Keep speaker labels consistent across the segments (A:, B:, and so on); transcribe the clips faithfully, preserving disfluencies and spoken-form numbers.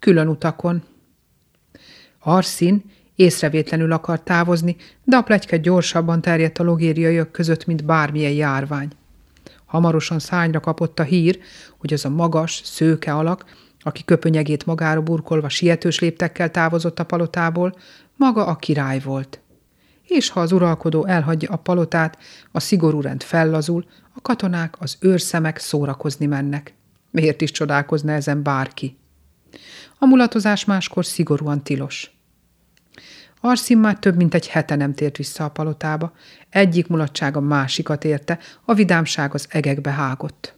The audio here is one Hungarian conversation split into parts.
A: külön utakon. Arszín észrevétlenül akart távozni, de a pletyka gyorsabban terjedt a logériaiak között, mint bármilyen járvány. Hamarosan szárnyra kapott a hír, hogy az a magas, szőke alak, aki köpönyegét magára burkolva sietős léptekkel távozott a palotából, maga a király volt. És ha az uralkodó elhagyja a palotát, a szigorú rend fellazul, a katonák, az őrszemek szórakozni mennek. Miért is csodálkozna ezen bárki? A mulatozás máskor szigorúan tilos. Arszín már több mint egy hete nem tért vissza a palotába. Egyik mulatság a másikat érte, a vidámság az egekbe hágott.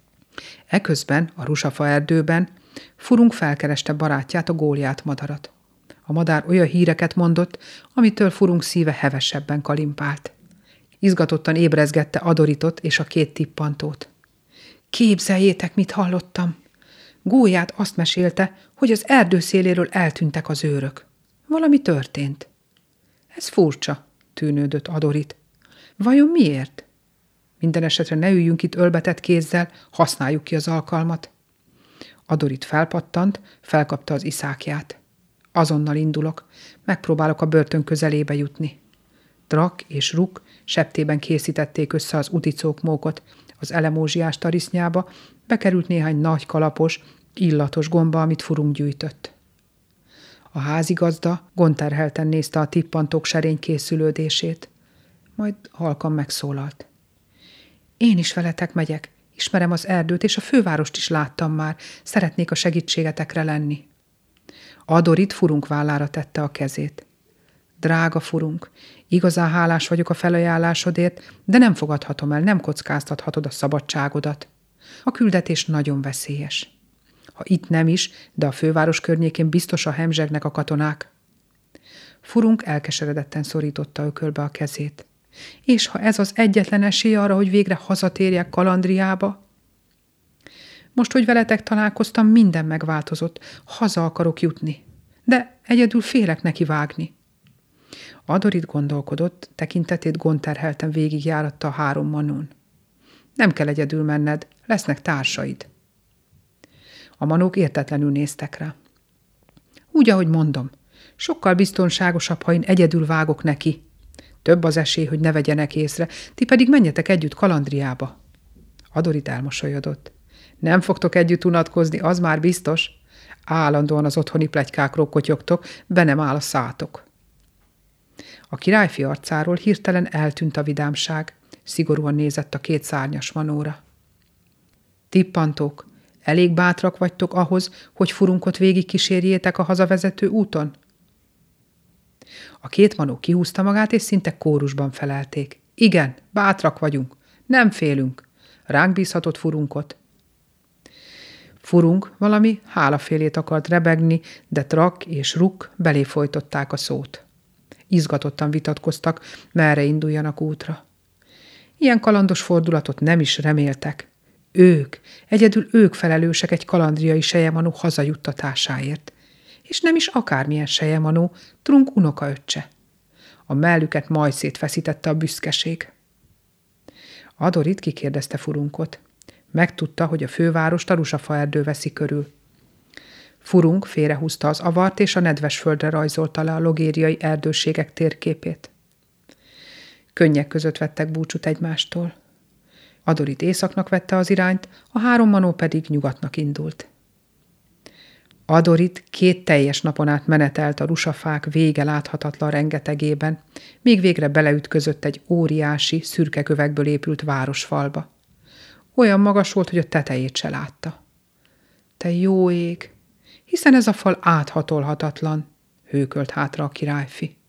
A: Eközben a rusafa erdőben Furunk felkereste barátját, a Góliát madarat. A madár olyan híreket mondott, amitől Furunk szíve hevesebben kalimpált. Izgatottan ébrezgette Adoritot és a két tippantót. Képzeljétek, mit hallottam! Gólyát azt mesélte, hogy az erdő széléről eltűntek az őrök. Valami történt. Ez furcsa, tűnődött Adorit. Vajon miért? Minden esetre ne üljünk itt ölbetett kézzel, használjuk ki az alkalmat. Adorit felpattant, felkapta az iszákját. Azonnal indulok, megpróbálok a börtön közelébe jutni. Drak és Ruk septében készítették össze az uticókmókot, az elemózsiás tarisznyába bekerült néhány nagy kalapos, illatos gomba, amit Furunk gyűjtött. A házigazda gondterhelten nézte a tippantók serény készülődését, majd halkan megszólalt. Én is veletek megyek, ismerem az erdőt, és a fővárost is láttam már, szeretnék a segítségetekre lenni. Adorit Furunk vállára tette a kezét. Drága Furunk, igazán hálás vagyok a felajánlásodért, de nem fogadhatom el, nem kockáztathatod a szabadságodat. A küldetés nagyon veszélyes. Ha itt nem is, de a főváros környékén biztosan hemzsegnek a katonák. Furunk elkeseredetten szorította ökölbe a kezét. És ha ez az egyetlen esély arra, hogy végre hazatérjek Kalandriába? Most, hogy veletek találkoztam, minden megváltozott. Haza akarok jutni. De egyedül félek neki vágni. Adorit gondolkodott, tekintetét gondterhelten végigjáratta a három manón. Nem kell egyedül menned, lesznek társaid. A manók értetlenül néztek rá. Úgy, ahogy mondom, sokkal biztonságosabb, ha én egyedül vágok neki. Több az esély, hogy ne vegyenek észre, ti pedig menjetek együtt Kalandriába. Adorit elmosolyodott. Nem fogtok együtt unatkozni, az már biztos. Állandóan az otthoni pletykákról kotyogtok, be nem áll a szátok. A királyfi arcáról hirtelen eltűnt a vidámság, szigorúan nézett a két szárnyas manóra. Tippantók, elég bátrak vagytok ahhoz, hogy Furunkot végig kísérjétek a hazavezető úton? A két manó kihúzta magát, és szinte kórusban felelték. Igen, bátrak vagyunk, nem félünk. Ránk bízhatott Furunkot. Furunk valami hálafélét akart rebegni, de Drak és Ruk belé folytották a szót. Izgatottan vitatkoztak, merre induljanak útra. Ilyen kalandos fordulatot nem is reméltek. Ők, egyedül ők felelősek egy kalandriai selyemanu hazajuttatásáért. És nem is akármilyen selyemanu, Trunk unokaöccse. A mellüket majd szétfeszítette a büszkeség. Adorit kikérdezte Furunkot. Megtudta, hogy a fővárost a rusafa erdő veszi körül. Furunk félrehúzta az avart, és a nedves földre rajzolta le a logériai erdőségek térképét. Könnyek között vettek búcsút egymástól. Adorit északnak vette az irányt, a három manó pedig nyugatnak indult. Adorit két teljes napon át menetelt a rusafák vége láthatatlan rengetegében, míg végre beleütközött egy óriási, szürke kövekből épült városfalba. Olyan magas volt, hogy a tetejét se látta. Te jó ég! Hiszen ez a fal áthatolhatatlan, hőkölt hátra a királyfi.